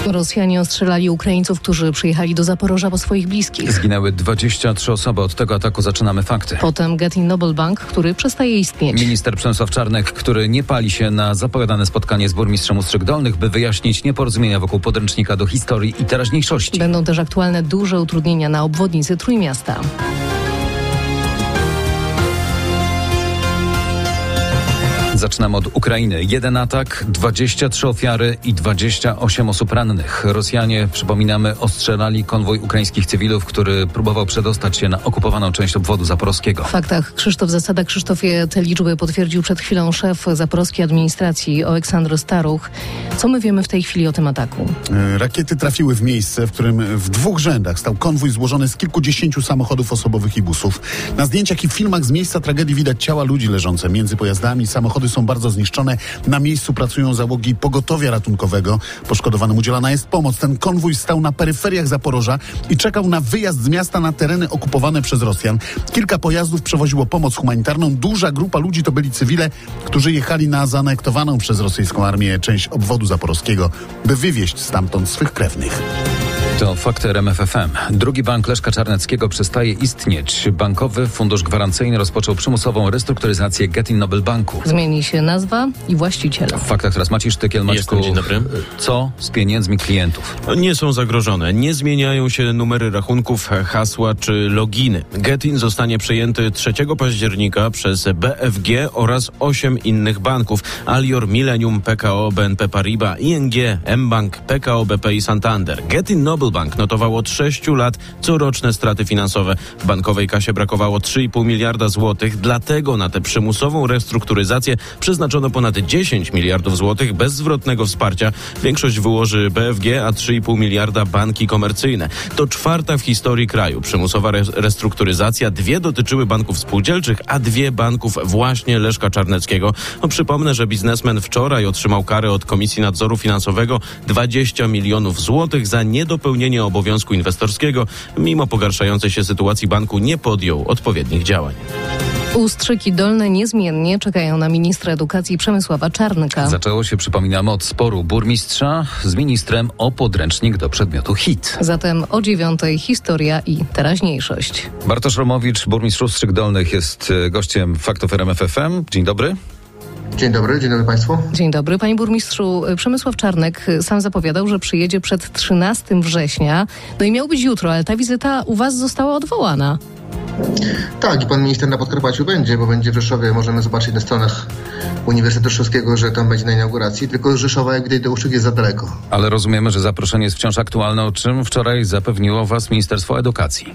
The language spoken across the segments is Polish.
Rosjanie ostrzelali Ukraińców, którzy przyjechali do Zaporoża po swoich bliskich. Zginęły 23 osoby. Od tego ataku zaczynamy fakty. Potem Getin Noble Bank, który przestaje istnieć. Minister Przemysław Czarnek, który nie pali się na zapowiadane spotkanie z burmistrzem Ustrzyk Dolnych, by wyjaśnić nieporozumienia wokół podręcznika do historii i teraźniejszości. Będą też aktualne duże utrudnienia na obwodnicy Trójmiasta. Zaczynamy od Ukrainy. 1 atak, 23 ofiary i 28 osób rannych. Rosjanie, przypominamy, ostrzelali konwój ukraińskich cywilów, który próbował przedostać się na okupowaną część obwodu zaporowskiego. W faktach Krzysztof Zasada. Krzysztofie, te liczby potwierdził przed chwilą szef zaporowskiej administracji Oleksandr Staruch. Co my wiemy w tej chwili o tym ataku? Rakiety trafiły w miejsce, w którym w 2 rzędach stał konwój złożony z kilkudziesięciu samochodów osobowych i busów. Na zdjęciach i filmach z miejsca tragedii widać ciała ludzi leżące między pojazdami. Samochody są bardzo zniszczone. Na miejscu pracują załogi pogotowia ratunkowego. Poszkodowanym udzielana jest pomoc. Ten konwój stał na peryferiach Zaporoża i czekał na wyjazd z miasta na tereny okupowane przez Rosjan. Kilka pojazdów przewoziło pomoc humanitarną. Duża grupa ludzi to byli cywile, którzy jechali na zaanektowaną przez rosyjską armię część obwodu zaporowskiego, by wywieźć stamtąd swych krewnych. To fakty RMF FM. Drugi bank Leszka Czarneckiego przestaje istnieć. Bankowy Fundusz Gwarancyjny rozpoczął przymusową restrukturyzację Getin Noble Banku. Zmieni się nazwa i właściciel. W faktach teraz Maciej Sztykiel. Maćku, dzień dobry. Co z pieniędzmi klientów? Nie są zagrożone. Nie zmieniają się numery rachunków, hasła czy loginy. Getin zostanie przejęty 3 października przez BFG oraz 8 innych banków. Alior, Millennium, PKO, BNP Paribas, ING, mBank, PKO BP i Santander. Getin Noble Bank notował od 6 lat coroczne straty finansowe. W bankowej kasie brakowało 3,5 miliarda złotych, dlatego na tę przymusową restrukturyzację przeznaczono ponad 10 miliardów złotych bez zwrotnego wsparcia. Większość wyłoży BFG, a 3,5 miliarda banki komercyjne. To 4. w historii kraju przymusowa restrukturyzacja. 2 dotyczyły banków spółdzielczych, a 2 banków właśnie Leszka Czarneckiego. Przypomnę, że biznesmen wczoraj otrzymał karę od Komisji Nadzoru Finansowego 20 milionów złotych za niedopełnienie obowiązku inwestorskiego. Mimo pogarszającej się sytuacji banku nie podjął odpowiednich działań. Ustrzyki Dolne niezmiennie czekają na ministra edukacji Przemysława Czarnka. Zaczęło się, przypominamy, od sporu burmistrza z ministrem o podręcznik do przedmiotu HIT. Zatem o 9:00 historia i teraźniejszość. Bartosz Romowicz, burmistrz Ustrzyk Dolnych, jest gościem faktów RMF FM. Dzień dobry. Dzień dobry Państwu. Dzień dobry. Panie burmistrzu, Przemysław Czarnek sam zapowiadał, że przyjedzie przed 13 września. No i miał być jutro, ale ta wizyta u was została odwołana. Tak, i pan minister na Podkarpaciu będzie, bo będzie w Rzeszowie. Możemy zobaczyć na stronach Uniwersytetu Rzeszowskiego, że tam będzie na inauguracji. Tylko z Rzeszowa, jak widać, do Ustrzyk jest za daleko. Ale rozumiemy, że zaproszenie jest wciąż aktualne, o czym wczoraj zapewniło was Ministerstwo Edukacji.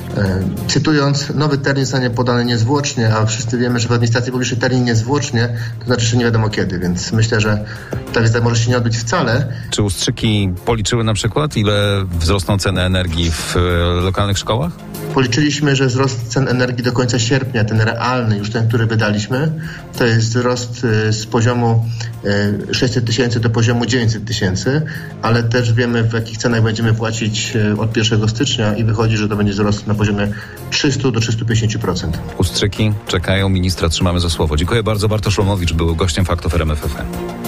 Cytując, nowy termin zostanie podany niezwłocznie, a wszyscy wiemy, że w administracji publicznej termin niezwłocznie, to znaczy, że nie wiadomo kiedy, więc myślę, że ta wizyta może się nie odbyć wcale. Czy Ustrzyki policzyły na przykład, ile wzrosną ceny energii w lokalnych szkołach? Policzyliśmy, że wzrost cen energii do końca sierpnia, ten realny, już ten, który wydaliśmy, to jest wzrost z poziomu 600 tysięcy do poziomu 900 tysięcy, ale też wiemy, w jakich cenach będziemy płacić od 1 stycznia i wychodzi, że to będzie wzrost na poziomie 300 do 350%. Ustrzyki czekają, ministra trzymamy za słowo. Dziękuję bardzo. Bartosz Romowicz był gościem faktów RMF FM.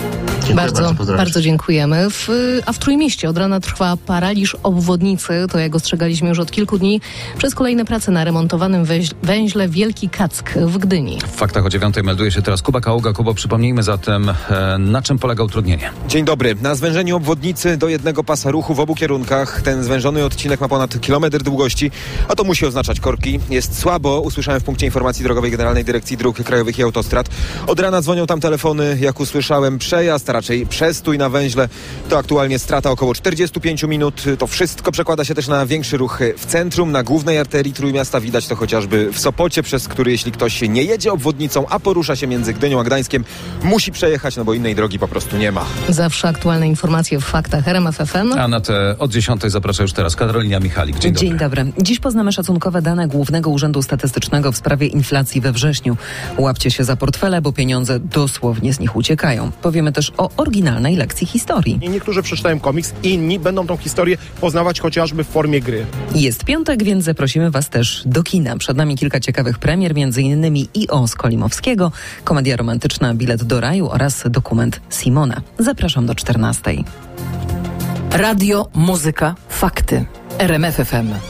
Bardzo dziękujemy. A w Trójmieście od rana trwa paraliż obwodnicy. To, jak ostrzegaliśmy już od kilku dni, przez kolejne prace na remontowanym węźle Wielki Kack w Gdyni. W faktach o 9:00 melduje się teraz Kuba Kaługa. Kubo, przypomnijmy zatem, na czym polega utrudnienie. Dzień dobry. Na zwężeniu obwodnicy do jednego pasa ruchu w obu kierunkach. Ten zwężony odcinek ma ponad kilometr długości, a to musi oznaczać korki. Jest słabo, usłyszałem w punkcie informacji drogowej Generalnej Dyrekcji Dróg Krajowych i Autostrad. Od rana dzwonią tam telefony, jak usłyszałem, przejazd, a raczej przestój na węźle. To aktualnie strata około 45 minut. To wszystko przekłada się też na większy ruch w centrum, na głównej arterii Trójmiasta. Widać to chociażby w Sopocie, przez który jeśli ktoś nie jedzie obwodnicą, a porusza się między Gdynią a Gdańskiem, musi przejechać, no bo innej drogi po prostu nie ma. Zawsze aktualne informacje w faktach RMF FM. A na te od 10:00 zaprasza już teraz Karolina Michalik. Dzień dobry. Dzień dobry. Dziś poznamy szacunkowe dane Głównego Urzędu Statystycznego w sprawie inflacji we wrześniu. Łapcie się za portfele, bo pieniądze dosłownie z nich uciekają. Powiemy też o oryginalnej lekcji historii. I niektórzy przeczytają komiks, inni będą tą historię poznawać chociażby w formie gry. Jest piątek, więc zaprosimy Was też do kina. Przed nami kilka ciekawych premier, m.in. I.O. Skolimowskiego, komedia romantyczna Bilet do raju oraz dokument Simona. Zapraszam do 14:00. Radio, muzyka, fakty. RMF FM.